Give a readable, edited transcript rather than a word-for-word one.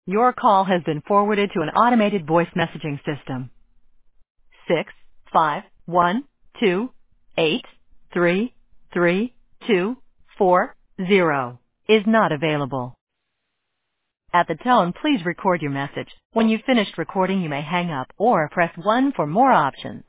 Your call has been forwarded to an automated voice messaging system. 65128333240 is not available. At the tone, please record your message. When you've finished recording, you may hang up or press 1 for more options.